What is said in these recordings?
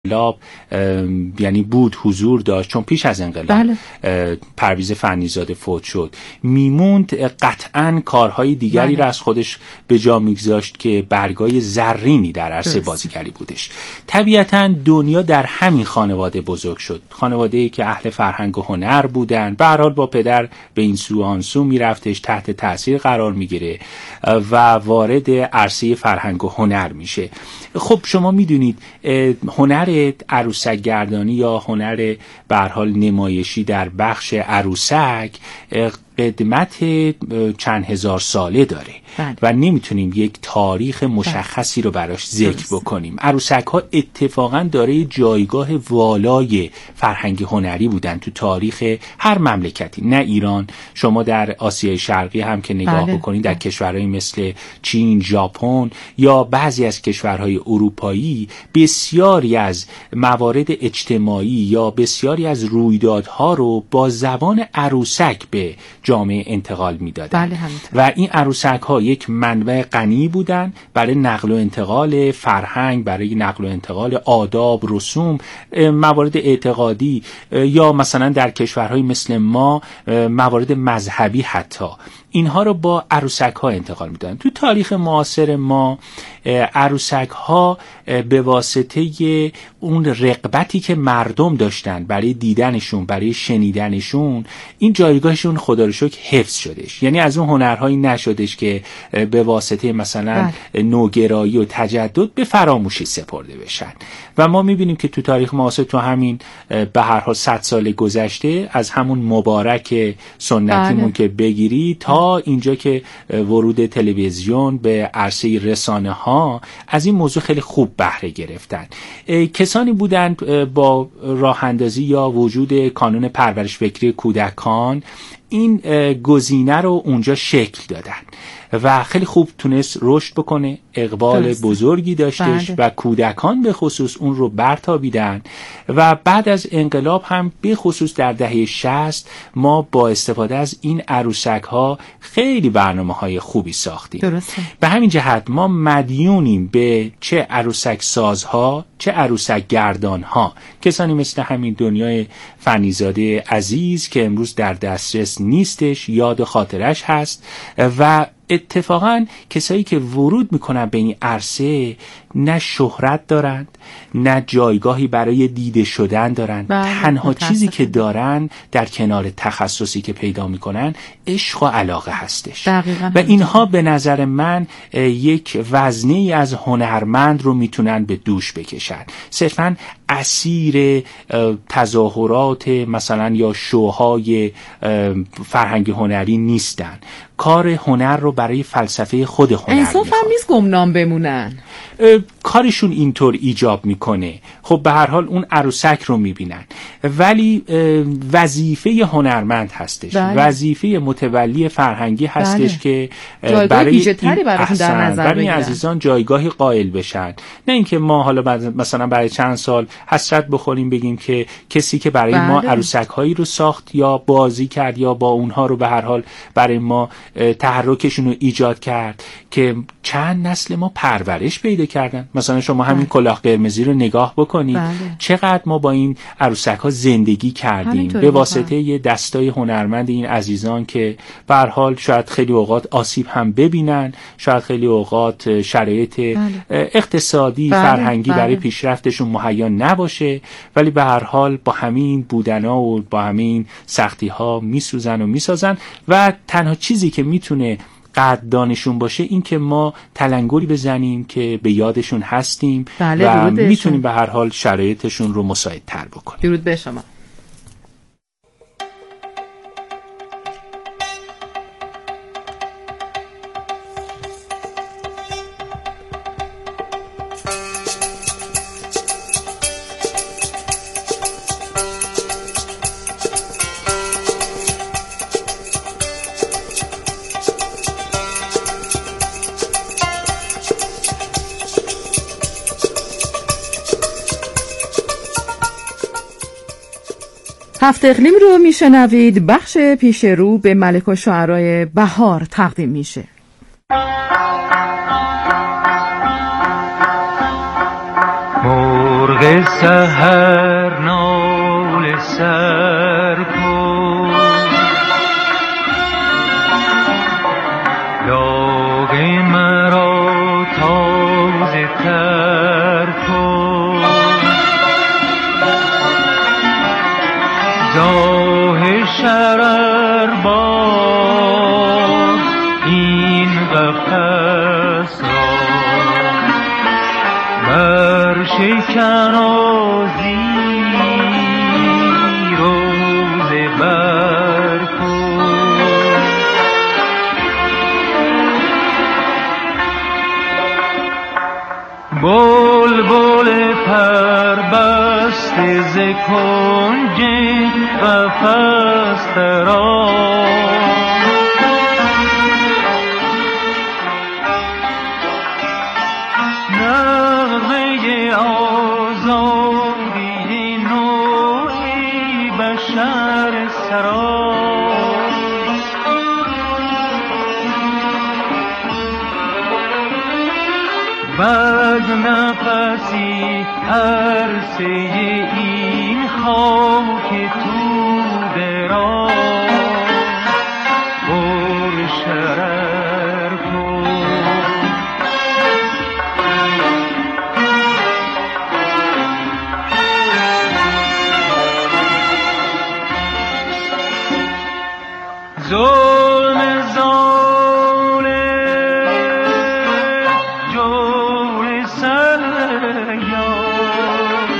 یعنی بود، حضور داشت، چون پیش از انقلاب پرویز فنیزاده فوت شد، میموند قطعاً کارهای دیگری را از خودش به جا میگذاشت که برگای زرینی در عرصه بازیگری بودش. طبیعتاً دنیا در همین خانواده بزرگ شد، خانواده‌ای که اهل فرهنگ و هنر بودن. به هر حال با پدر به این سو آن سو میرفتش، تحت تاثیر قرار میگیره و وارد عرصه فرهنگ و هنر میشه. خب شما میدونید هنر عروسک گردانی یا هنر به هر حال نمایشی در بخش عروسک قدمت چند هزار ساله داره و نمیتونیم یک تاریخ مشخصی رو براش ذکر بکنیم. عروسک ها اتفاقا داره جایگاه والای فرهنگ هنری بودن تو تاریخ هر مملکتی، نه ایران، شما در آسیای شرقی هم که نگاه بکنید، در کشورهای مثل چین، ژاپن یا بعضی از کشورهای اروپایی بسیاری از موارد اجتماعی یا بسیاری از رویدادها رو با زبان عروسک به جامعه انتقال میدادن و این عروسک ها یک منبع غنی بودن برای نقل و انتقال فرهنگ، برای نقل و انتقال آداب، رسوم، موارد اعتقادی یا مثلا در کشورهای مثل ما موارد مذهبی، حتی اینها رو با عروسک ها انتقال میدادن. تو تاریخ معاصر ما عروسک ها به واسطه اون رغبتی که مردم داشتن برای دیدنشون، برای شنیدنشون، این جایگاهشون خدا رو شکر حفظ شدش. یعنی از اون هنرهایی نشدش که به واسطه مثلا نوگرایی و تجدد به فراموشی سپرده بشن. و ما میبینیم که تو تاریخ معاصر، تو همین به هر حال 100 سال گذشته، از همون مبارک سنتیمون که بگیری تا اینجا که ورود تلویزیون به عرصه رسانه ها، از این موضوع خیلی خوب بهره گرفتن. کسانی بودند با راه اندازی یا وجود کانون پرورش فکری کودکان این گزینه رو اونجا شکل دادن و خیلی خوب تونست رشد بکنه، اقبال بزرگی داشتش و کودکان به خصوص اون رو برتابیدن. و بعد از انقلاب هم به خصوص در دهه 60 ما با استفاده از این عروسک ها خیلی برنامه‌های خوبی ساختیم. به همین جهت ما مدیونیم به چه عروسک سازها چه عروسک گردان ها، کسانی مثل همین دنیای فنیزاده عزیز که امروز در دسترس نیستش، یاد خاطرش هست. و اتفاقا کسایی که ورود میکنن به این عرصه نه شهرت دارند، نه جایگاهی برای دیده شدن دارند. تنها چیزی که دارن در کنار تخصصی که پیدا میکنن عشق و علاقه هستش. و اینها به نظر من یک وزنی از هنرمند رو میتونن به دوش بکشن. صرفاً اسیر تظاهرات مثلا یا شوهای فرهنگ هنری نیستن. کار هنر رو برای فلسفه خود هنر انصاف هم نیست گمنام بمونن. کارشون اینطور ایجاب میکنه. خب به هر حال اون عروسک رو میبینن، ولی وظیفه هنرمند هستش، وظیفه متولی فرهنگی هستش که برای این عزیزان جایگاهی قائل بشن. نه اینکه ما حالا مثلا برای چند سال حسرت بخوریم بگیم که کسی که برای ما عروسک هایی رو ساخت یا بازی کرد یا با اونها رو به هر حال برای ما تحرکشون رو ایجاد کرد که چند نسل ما پرورش پیدا کردن. مثلا شما همین کلاه قرمزی رو نگاه بکنید، چقدر ما با این عروسک ها زندگی کردیم به واسطه یه دستای هنرمند این عزیزان که به هر حال شاید خیلی اوقات آسیب هم ببینن، شاید خیلی اوقات شرایط اقتصادی فرهنگی برای پیشرفتشون مهیا نباشه، ولی به هر حال با همین بودنا و با همین سختی ها میسوزن و میسازن. و تنها چیزی که میتونه قدردانشون باشه این که ما تلنگری بزنیم که به یادشون هستیم و میتونیم به هر حال شرایطشون رو مساعدتر بکنیم. درود به شما. هفت اقلیم رو میشنوید. بخش پیش رو به ملک الشعرای بهار تقدیم میشه. مرغ مرغ سحر ناله سر کن، داغ مرا تازه تر کن، زاه شرر باد این قفس را، بر شکن و زیر و زبر کن. بلبل پربسته ز کنج قفس دراز، نغمه آزادی نوعی بشر سراز، بد نفسی عرصه این خاک توده را پر شرر کن. ظلم ظالم جور سلیان،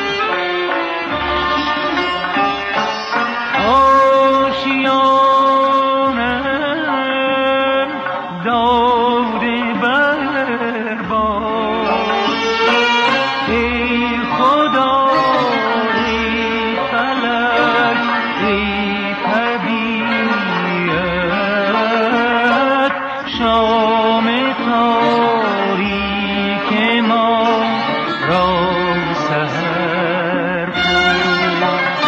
آشیانم داده برباد. ای خدا ای فلک ای طبیعت، شام تاریک ما را سحر کن.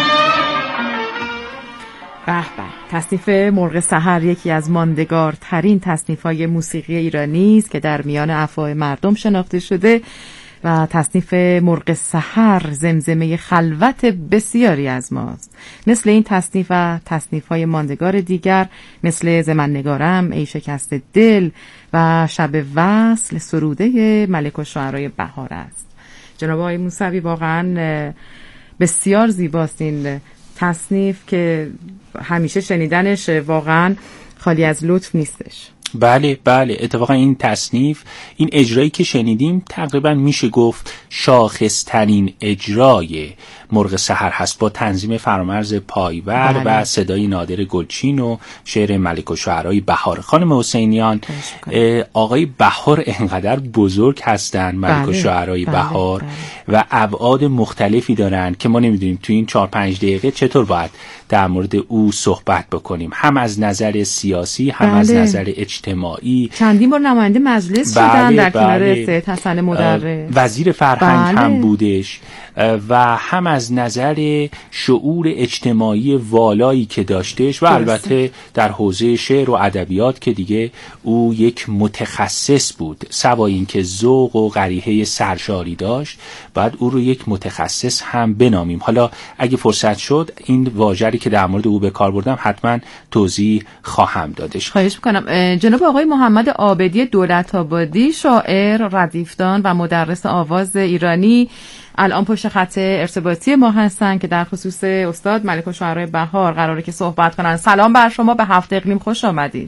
به به، تصنیف مرغ سحر یکی از ماندگارترین تصنیف‌های موسیقی ایرانی است که در میان افواه مردم شناخته شده و تصنیف مرغ سحر زمزمه خلوت بسیاری از ماست. مثل این تصنیف و تصنیف‌های ماندگار دیگر مثل ز من نگارم، ای شکسته دل و شب وصل سروده ملک الشعرای بهار است. جناب آقای موسوی، واقعا بسیار زیباست این تصنیف که همیشه شنیدنش واقعا خالی از لطف نیستش. بله بله، اتفاقا این تصنیف، این اجرایی که شنیدیم تقریبا میشه گفت شاخصترین اجرای مرغ سحر هست، با تنظیم فرامرز پایور بله. و صدای نادر گلچین و شعر ملک الشعرای بهار. خانم حسینیان، آقای بهار انقدر بزرگ هستن ملک الشعرای بله. بهار بله. و ابعاد مختلفی دارن که ما نمیدونیم تو این 4-5 دقیقه چطور باید در مورد او صحبت بکنیم، هم از نظر سیاسی هم بله. از نظر اجتماعی. چندین بار نماینده مجلس بله. شدن در کنار بله. سید حسن مدرس، وزیر فرهنگ بله. هم بودش و هم از نظر شعور اجتماعی والایی که داشتش و البته در حوزه شعر و ادبیات که دیگه او یک متخصص بود. سوای اینکه ذوق و قریحه سرشاری داشت، بعد او رو یک متخصص هم بنامیم. حالا اگه فرصت شد این واژه‌ای که در مورد او به کار بردم حتما توضیح خواهم دادش. خواهش می‌کنم. جناب آقای محمد عابدی دولت‌آبادی، شاعر، ردیفدان و مدرس آواز ایرانی، الان پشت خط ارتباطی ما هستن که در خصوص استاد ملک الشعرای بهار قراره که صحبت کنن. سلام بر شما، به هفت اقلیم خوش آمدید.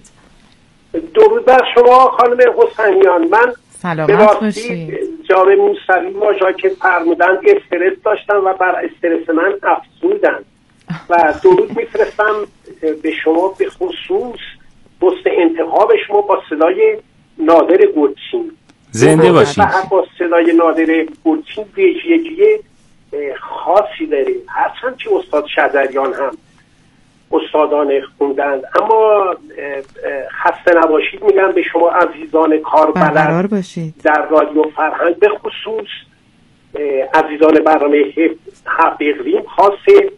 درود بر شما خانم حسینیان. من سلامت باشید. جناب موسوی واژه‌ای که فرمودند استرس داشتن و بر استرس من افزودن و درود میفرستم به شما، به خصوص پست انتخاب شما با صدای نادر گلچین. زنده باشید. با صدای نادر گلچین ویژگی خاصی داره، هرچند که استاد شجریان هم استادان خوندند، اما خسته نباشید میگم به شما عزیزان کاربلد در رادیو فرهنگ، به خصوص عزیزان برنامه هفت اقلیم، خاص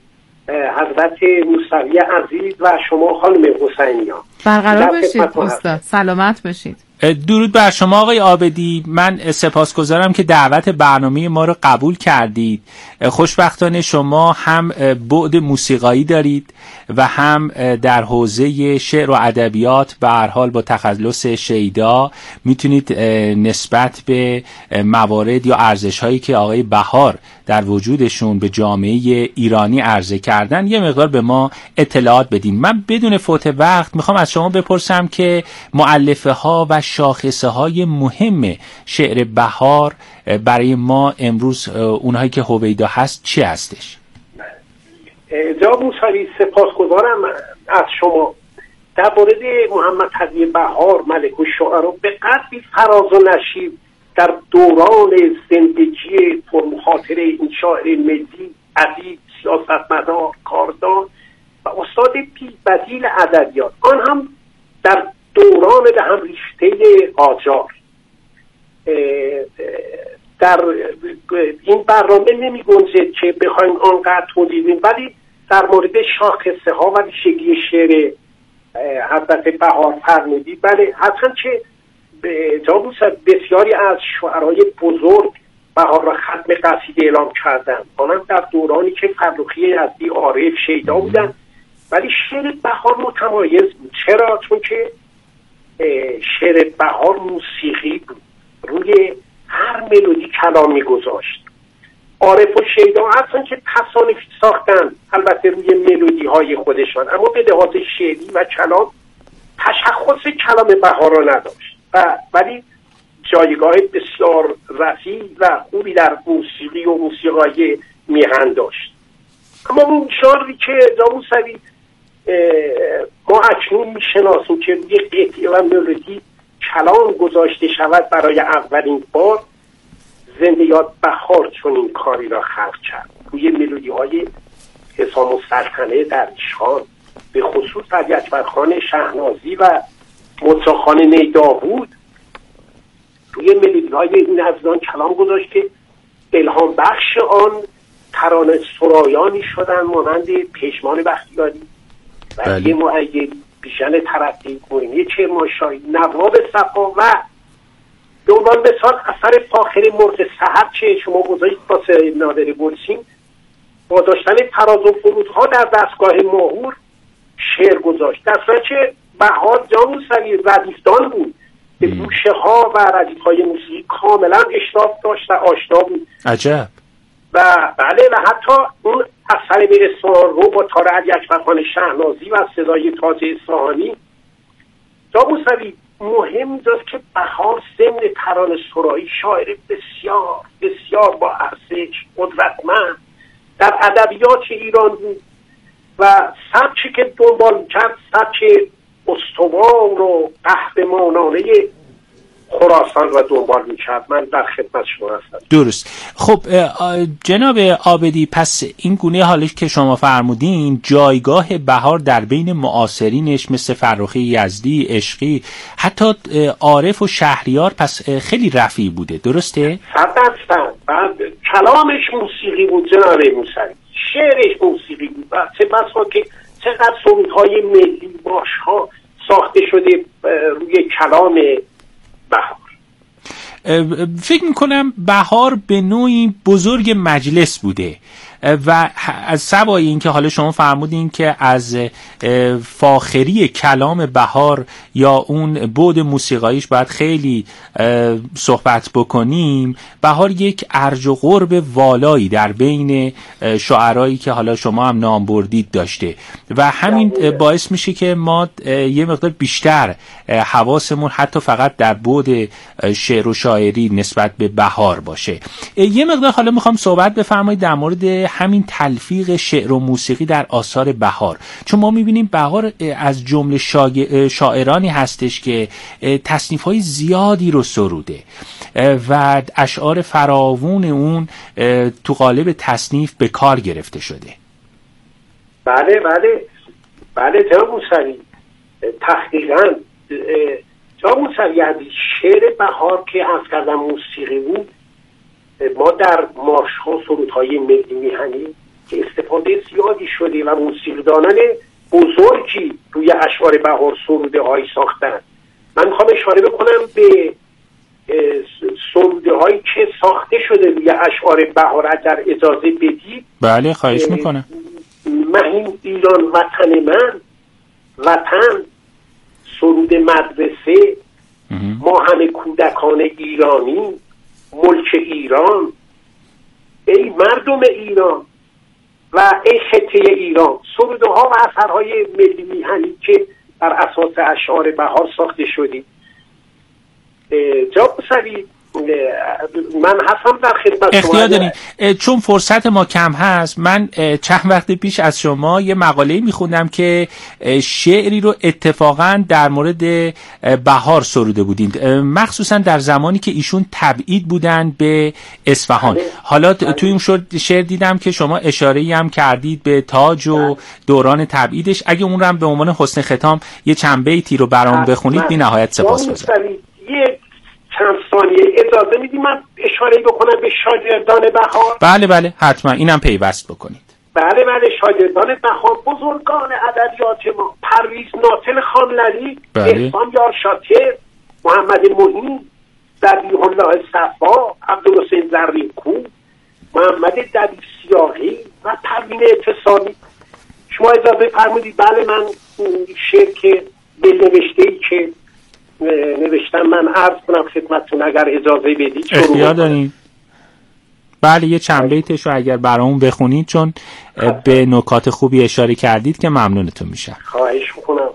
حضرت موسوی عزیز و شما خانم حسینیان. برقرار باشید استاد، سلامت باشید. درود بر شما آقای عابدی. من سپاسگزارم که دعوت برنامه ما رو قبول کردید. خوشبختانه شما هم بعد موسیقایی دارید و هم در حوزه شعر و ادبیات به هر حال با تخلص شیدا میتونید نسبت به موارد یا ارزش‌هایی که آقای بهار در وجودشون به جامعه ایرانی عرضه کردن یه مقدار به ما اطلاعات بدین. من بدون فوت وقت میخوام از شما بپرسم که مؤلفه ها و شاخصه های مهم شعر بهار برای ما امروز اونهایی که هویدا هست چی هستش؟ جناب موسوی سپاسگزارم از شما. در مورد محمد تقی بهار ملک الشعرا به قدری فراز و نشیب در دوران زندگی پرمخاطره این شاعر ملی، ادیب، سیاستمدار، کاردان و استاد بی‌بدیل ادبیات، آن هم در دوران به هم ریخته قاجار. در این برنامه نمی گنجد که بخوایم آنقدر توضیح، ولی در مورد شاخصه ها و ویژگی شعر حضرت بهار فرمودید. بله، حتما که بسیاری از شعرهای بزرگ بهار را ختم قصیده اعلام کردن، آنها در دورانی که فرخی یزدی، عارف، شیدا بودن. ولی شعر بهار متمایز بود. چرا؟ چون که شعر بهار موسیقی بود، روی هر ملودی کلام می‌گذاشت. عارف و شیدا هستن که تصانیف ساختن، البته روی ملودی های خودشان، اما به لحاظ شعری و کلام تشخص کلام بهار را نداشت ولی جایگاه بسیار رفیع و خوبی در موسیقی و موسیقای میهن داشت. اما اون شعری که موسوی ما اکنون میشناسیم که روی قطعه و ملودی کلام گذاشته شود برای اولین بار، زنده یاد بهار چون این کاری را خلق کرد. روی ملودی های حسام السلطنه درویشخان، به خصوص علی اکبرخان شهنازی و مطربخان نیداود، روی ملودی های این عزیزان کلام گذاشت که الهام بخش آن ترانه سرایانی شدن مانند پیشمان بختیاری، ولی مؤید، بیژن طرفی، معینی کرمانشاهی، نواب صفا و به عنوان مثال اثر فاخر مرغ سحر که شما گذاشتید واسه نادر گلسین، با داشتن تراز و فرودها در دستگاه ماهور شعر گذاشت. در صورتی که بهار موسوی ردیفدان بود، به گوشه ها و ردیف های موسیقی کاملا اشراف داشت و آشنا بود. عجب. و بله، و حتی اون اثر به اصفهان رو با تار علی اکبرخان شهنازی و صدای تاج اصفهانی، موسوی مهم است که بهار ضمن ترانه سرایی شاعر بسیار بسیار با ارزش، قدرتمند در ادبیات ایران بود و سبکی که دنبال کرد سبک استوار و قهرمانانه خراسان را دنبال می‌کرد. من در خدمت شما هستم. درست. خب جناب عابدی، پس این گونه حالی که شما فرمودین، جایگاه بهار در بین معاصرینش مثل فرخی یزدی، عشقی، حتی عارف و شهریار پس خیلی رفیع بوده، درسته؟ 100%. کلامش موسیقی بود جناب موسوی، شعرش موسیقی بود و چه بسا که چقدر سرودهای ملی باشها ساخته شده روی کلام بهار. فکر میکنم بهار به نوعی بزرگ مجلس بوده و از سوای این که حالا شما فرمودین که از فاخری کلام بهار یا اون بعد موسیقاییش باید خیلی صحبت بکنیم، بهار یک ارج و قرب والایی در بین شاعرایی که حالا شما هم نام بردید داشته و همین باعث میشه که ما یه مقدار بیشتر حواسمون حتی فقط در بعد شعر و شاعری نسبت به بهار باشه. یه مقدار حالا میخوام صحبت بفرمایید در مورد همین تلفیق شعر و موسیقی در آثار بهار، چون ما میبینیم بهار از جمله شاعرانی هستش که تصنیف‌های زیادی رو سروده و اشعار فراوون اون تو قالب تصنیف به کار گرفته شده. بله جناب موسوی، تحقیقاً جناب موسوی شعر بهار که از کردم موسیقی بود، ما در مارش ها سرودهای ملی میهنی که استفاده زیادی شده و موسیقیدانان بزرگی روی اشعار بهار سروده هایی ساختن. من میخوام اشاره بکنم به سروده هایی که ساخته شده روی اشعار بهار اگر اجازه بدید. بله خواهش میکنم. مهین ایران وطن من، وطن سرود مدرسه، ما همه کودکان ایرانی، ملک ایران، ای مردم ایران و ای خطه ایران. سروده ها و اثرهای ملی میهنی که بر اساس اشعار بهار ساخته شدید. جواب سریع من هستم در خدمت شما. اختیار دارین. چون فرصت ما کم هست، من چند وقت پیش از شما یه مقاله میخوندم که شعری رو اتفاقا در مورد بهار سروده بودین، مخصوصا در زمانی که ایشون تبعید بودن به اصفهان. حالا توی اون شعر دیدم که شما اشاره‌ای هم کردید به تاج و دوران تبعیدش. اگه اون رو هم به عنوان حسن ختام یه چند بیتی رو برام بخونید بی نهایت سپاسگزارم. چند ثانیه اجازه میدی من اشاره بکنم به شاگردان بهار؟ بله بله حتما، اینم پیوست بکنید. بله شاگردان بهار بزرگان ادبیات ما: پرویز ناطق خانلری، احسان یار شاکر، محمد معین، ذبیح الله صفا، عبدالحسین زرین‌کو، محمد دبیر سیاهی و پروین اتصالی. شما اجازه فرمودید بله من شعر که به نوشته‌ای که نوشتم من عرض کنم خدمتتون اگر اجازه بدید. اختیار دارین. بله یه چند بیتش رو اگر برامون بخونید، چون به نکات خوبی اشاره کردید که ممنونتون میشم. خواهش میکنم.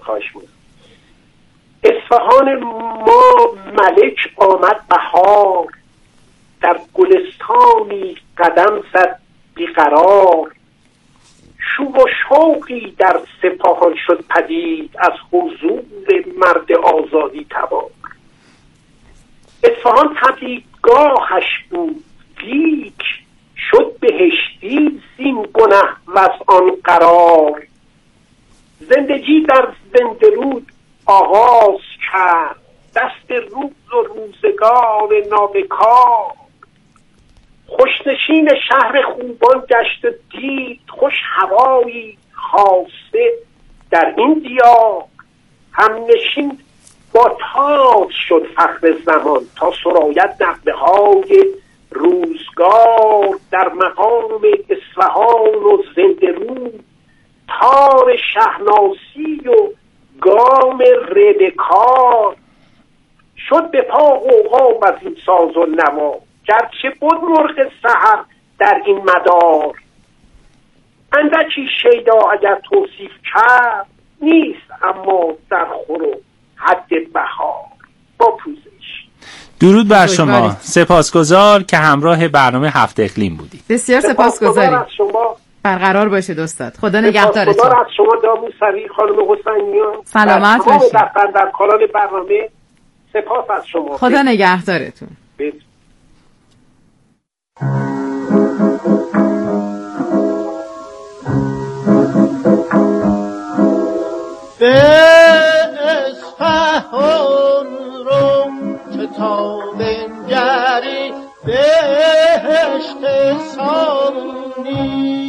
اصفهان ما ملک آمد بهار، در گلستانی قدم زد بیقرار، شوق و شوقی در سپاهان شد پدید، از حضور مرد آزادی تبار. اصفهان تبلیغگاهش بود لیک، شد بهشتی زین گنه و از آن قرار. زندگی در زنده رود آغاز کرد، دست روز و روزگار نابکار. خوشنشین شهر خوبان گشت دید، خوش هوایی خاصه در این دیار. همنشین با تاج شد فخر زمان، تا سراید نغمه های روزگار. در مقام اصفهان و زنده رود، تار شهناسی و گام ربکار. شد به پا غوغا از این ساز و نوا، گرچه بود مرغ سحر در این مدار. اندکی شیدا اگر توصیف کرد، نیست اما در خور و حد بهار. با پوزش. درود بر شما. سپاسگزار که همراه برنامه هفت اقلیم بودید. بسیار سپاسگزاریم. برقرار باشید استاد. خدا نگهدارتون. سپاسگزار از شما داموسری خانم حسینیان. سلامت باشید. در کانال برنامه سپاس از شما. خدا نگهدارتون. به اصفهان رو که تا بنگری بهشت سامونی.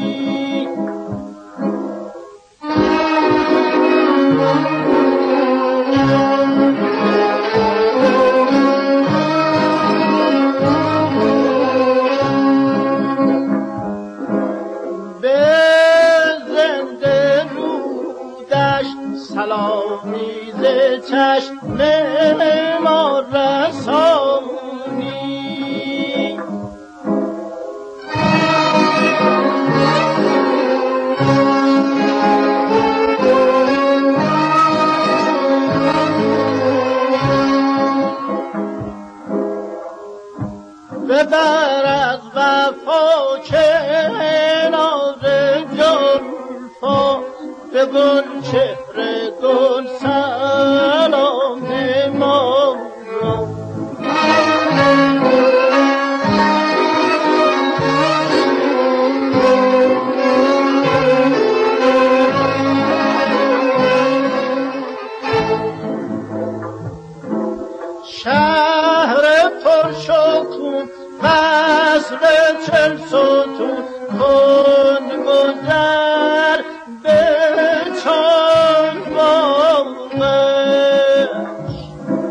سلامی ز چشم ما رسانی. ببر از وفا کنار جلفا، به گل چهره گل سلام ما را. شهر پرشکوه قصر 40 ستون کن گذر به چان باغش.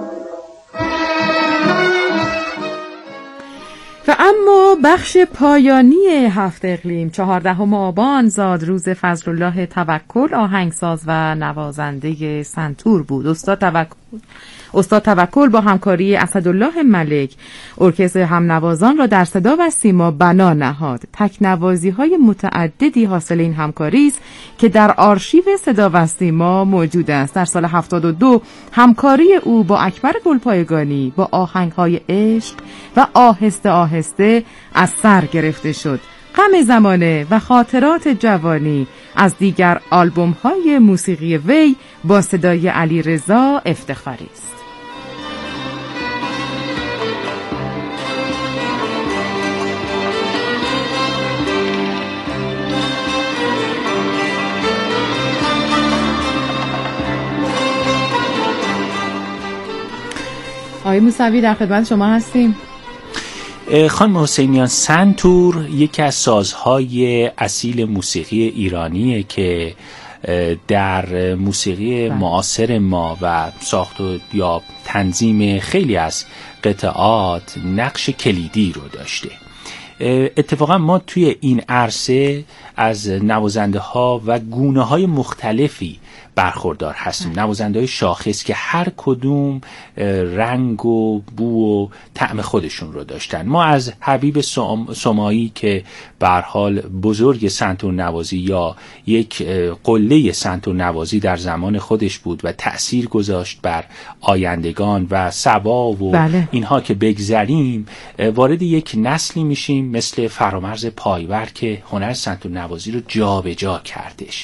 بخش پایانی هفت اقلیم 14 آبان زاد روز فضلالله توکل آهنگساز و نوازنده سنتور بود. استاد توکل با همکاری اسدالله ملک ارکستر همنوازان را در صدا و سیما بنا نهاد. تکنوازی‌های متعددی حاصل این همکاری است که در آرشیو صدا و سیما موجود است. در سال 72 همکاری او با اکبر گلپایگانی با آهنگ‌های عشق و آهسته آهسته از سر گرفته شد. غم زمانه و خاطرات جوانی از دیگر آلبوم‌های موسیقی وی با صدای علیرضا افتخاری است. آقای موسوی در خدمت شما هستیم. خانم حسینیان، سنتور یکی از سازهای اصیل موسیقی ایرانیه که در موسیقی معاصر ما و ساخت و یا تنظیم خیلی از قطعات نقش کلیدی رو داشته. اتفاقا ما توی این عرصه از نوازنده ها و گونه های مختلفی برخوردار هستیم، نوازنده های شاخص که هر کدوم رنگ و بو و طعم خودشون رو داشتن. ما از حبیب سماعی که به هر حال بزرگ سنتور نوازی یا یک قله سنتور نوازی در زمان خودش بود و تأثیر گذاشت بر آیندگان و صبا و اینها که بگذریم، وارد یک نسلی میشیم مثل فرامرز پایور که هنر سنتور نوازی رو جا به جا کردش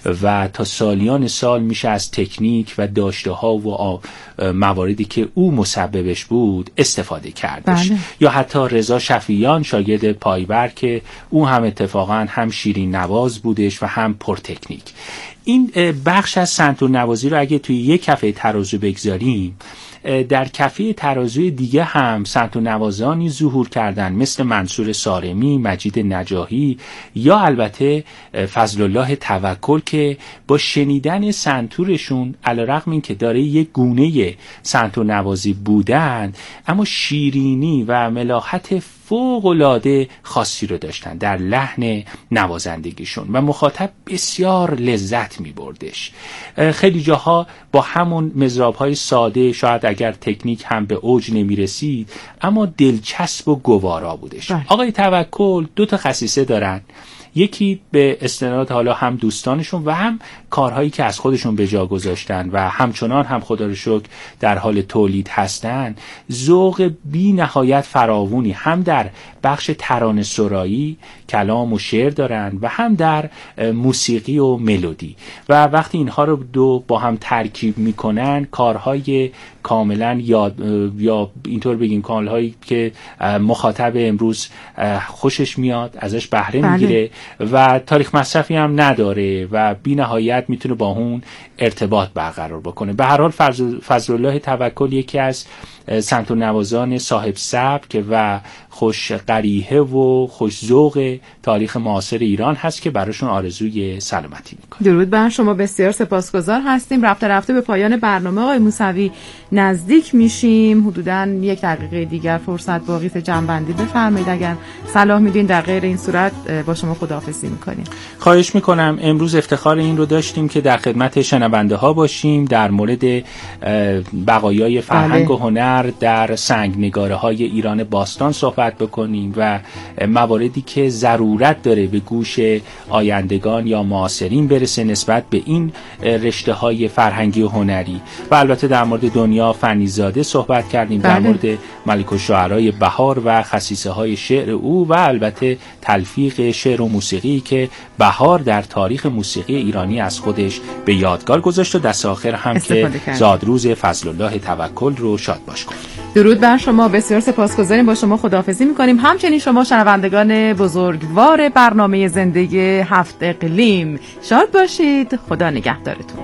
و تا سالیان سال میشه از تکنیک و داشته ها و مواردی که او مسببش بود استفاده کردش. یا حتی رضا شفیعیان شاگرد پایور که او هم اتفاقا هم شیرین نواز بودش و هم پرتکنیک. این بخش از سنتور نوازی رو اگه توی یک کفه ترازو بگذاریم، در کفه ترازوی دیگه هم سنتور نوازانی ظهور کردن مثل منصور سارمی، مجید نجاحی یا البته فضلالله توکل که با شنیدن سنتورشون علیرغم این که داره یک گونه سنتور نوازی بودن اما شیرینی و ملاحت فوق‌العاده خاصی رو داشتن در لحن نوازندگیشون و مخاطب بسیار لذت می بردش. خیلی جاها با همون مضراب‌های ساده، شاید اگر تکنیک هم به اوج نمی رسید اما دلچسب و گوارا بودش. آقای توکل 2 تا خصیصه دارن، یکی به استناد حالا هم دوستانشون و هم کارهایی که از خودشون به جا گذاشتن و همچنان هم خدا رو شکر در حال تولید هستن، ذوق بی نهایت فراوانی هم در بخش ترانه سرایی، کلام و شعر دارن و هم در موسیقی و ملودی و وقتی اینها رو دو با هم ترکیب میکنن کارهای کاملا یا اینطور بگیم کارهایی که مخاطب امروز خوشش میاد، ازش بهره میگیره و تاریخ مصرفی هم نداره و بی نهایت میتونه با اون ارتباط برقرار بکنه. به هر حال فضلالله توکل یکی از سنتور نوازان صاحب سبک و خوش قریحه و خوش ذوق تاریخ معاصر ایران هست که براشون آرزوی سلامتی میکنه. درود بر شما، بسیار سپاسگزار هستیم. رفته رفته به پایان برنامه آقای موسوی نزدیک میشیم. حدوداً 1 دقیقه دیگر فرصت باقی است. جمع‌بندی بفرمایید اگر صلاح میدین، در غیر این صورت با شما خداحافظی میکنیم. خواهش میکنم. امروز افتخار این رو داشتیم که در خدمت شنونده ها باشیم، در مورد بقایای فرهنگ و هنر در سنگنگاره های ایران باستان صحبت بکنیم و مواردی که ضرورت داره به گوش آیندگان یا معاصرین برسه نسبت به این رشته های فرهنگی و هنری و البته در مورد دنیا فنیزاده صحبت کردیم، در مورد ملک الشعرای بهار و خصیصه های شعر او و البته تلفیق شعر و موسیقی که بهار در تاریخ موسیقی ایرانی از خودش به یادگار گذاشت و دست آخر هم که زادروز فضلالله توکل رو شاد باش کنیم. درود بر شما، بسیار سپاسگزاریم. با شما خداحافظی میکنیم. همچنین شما شنوندگان بزرگوار برنامه زندگی هفت اقلیم شاد باشید. خدا نگهدارتون.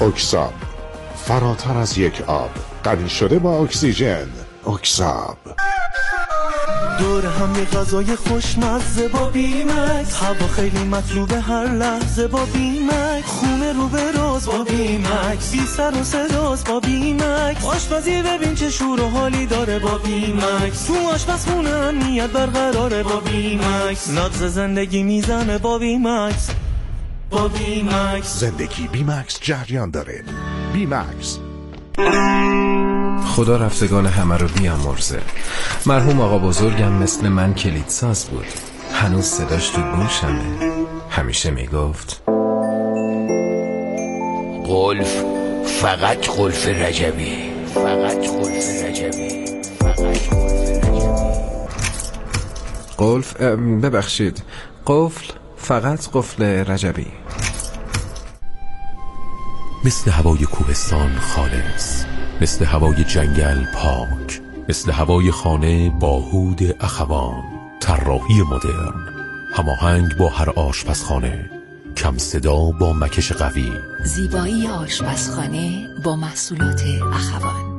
اکساب، فراتر از یک آب، غنی شده با اکسیژن. اکساب. دور هم یه غذای خوشمزه با بیمکس، هوا خیلی مطلوبه هر لحظه با بیمکس، خونه رو به راز با بیمکس، بی سر و صداست با بیمکس، آشپزی ببین چه شور و حالی داره با بیمکس، تو آشپزخونه امنیت برقراره با بیمکس، نبض زندگی میزنه با بیمکس. با بیمکس زندگی بیمکس جریان داره. بیمکس. خدا رفتگان همه رو بیامرزه. مرحوم آقا بزرگم مثل من کلیدساز بود، هنوز صداش تو گوشمه. همیشه میگفت قلف فقط قلف رجبی، فقط قلف رجبی، فقط قلف رجبی. قلف ببخشید، قفل فقط قفل رجبی. مثل هوای کوهستان خالص، مثل هوای جنگل پاک، مثل هوای خانه با هود اخوان. طراحی مدرن، هماهنگ با هر آشپزخانه، کم صدا با مکش قوی. زیبایی آشپزخانه با محصولات اخوان.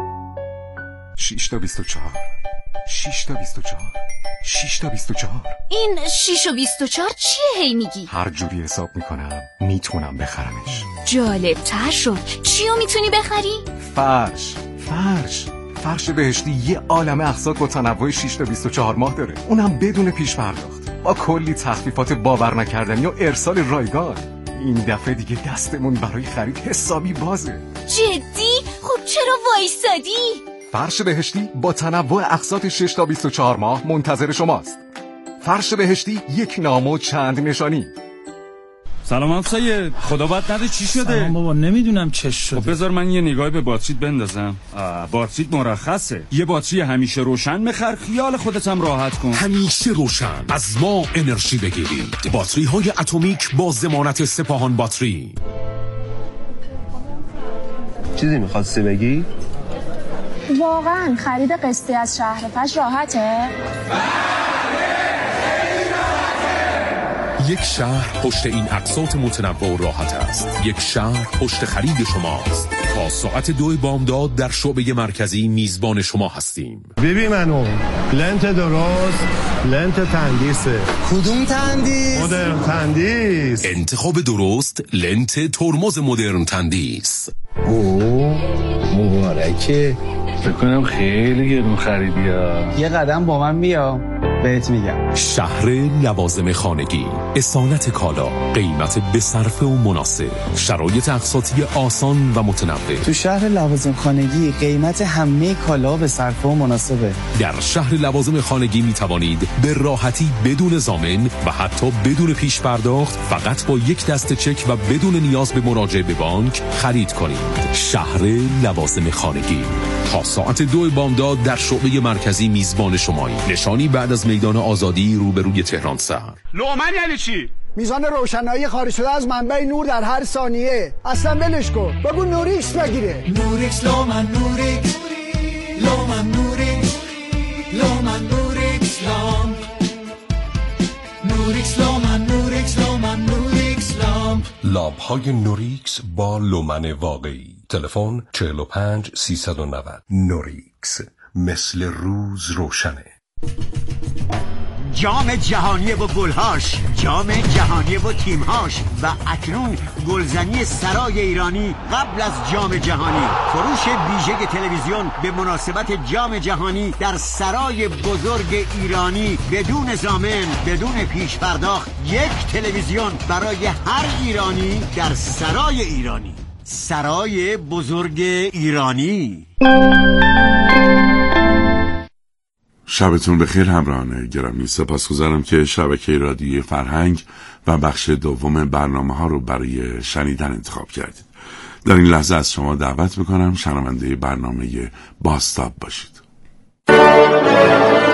6 تا 24 6 تا 24 6 تا 24. این 6 و 24 چیه هی میگی؟ هر جوری حساب میکنم میتونم بخرمش. جالب تر شد. چیو میتونی بخری؟ فرش بهشتی یه عالمه اقساط با تنوع 6 تا 24 ماه داره، اونم بدون پیش پرداخت، با کلی تخفیفات باور نکردنی و ارسال رایگان. این دفعه دیگه دستمون برای خرید حسابی بازه. جدی؟ خب چرا وایسادی؟ فرش بهشتی با تنوع اقساط 6 تا 24 ماه منتظر شماست. فرش بهشتی، یک نام و چند نشانی. سلام سید، خدا بد نده چی شده؟ سلام بابا، نمیدونم چه شده. خب بذار من یه نگاهی به باتریت بندازم. باتریت مرخصه. یه باتری همیشه روشن بخر، خیال خودت هم راحت کن. همیشه روشن از ما انرژی بگیرید. باتری های اتمیک با ضمانت سپاهان باتری. چیزی می‌خواستی بگی؟ واقعا خرید قسطی از شهرفش راحته؟ یک شهر پشت این اقساط متنوع و راحت است. یک شهر پشت خرید شماست. تا ساعت 2 بامداد در شعبه مرکزی میزبان شما هستیم. ببین منو لنت درست، لنت تندیسه. کدوم تندیس؟ مدرن تندیس. انتخاب درست، لنت ترمز مدرن تندیس. مبارکه. فکر کنم خیلی گرون خریدی ها. یه قدم با من بیا بهت میگم. شهر لوازم خانگی، اصالت کالا، قیمت به صرفه و مناسب، شرایط اقساطی آسان و متنوع. تو شهر لوازم خانگی قیمت همه کالا به صرفه و مناسبه. در شهر لوازم خانگی می توانید به راحتی بدون ضامن و حتی بدون پیش پرداخت فقط با یک دسته چک و بدون نیاز به مراجعه به بانک خرید کنید. شهر لوازم خانگی تا ساعت 2 بامداد در شعبه مرکزی میزبان شمایی. نشانی بعد از میدان آزادی روبروی تهران سر. لومن یعنی چی؟ میزان روشنایی خارج شده از منبع نور در هر ثانیه. اصلا ولش کن، بگو نوریکس بگیره. نوریکس لومن نوریکس لومن نوریکس لومن نوریکس لامپ نوریکس لومن نوریکس لومن نوریکس لامپ. لامپ های نوریکس با لومن واقعی. تلفن 45 390. نوریکس، مثل روز روشنه. جام جهانی و گلهاش، جام جهانی و تیمهاش و اکنون گلزنی سرای ایرانی قبل از جام جهانی. فروش ویژه تلویزیون به مناسبت جام جهانی در سرای بزرگ ایرانی بدون ضامن، بدون پیش پرداخت. یک تلویزیون برای هر ایرانی در سرای ایرانی. سرای بزرگ ایرانی. شبتون بخیر همراهان گرامی. سپاسگزارم که شبکه رادیوی فرهنگ و بخش دوم برنامه ها رو برای شنیدن انتخاب کردید. در این لحظه از شما دعوت میکنم شنونده برنامه بازتاب باشید.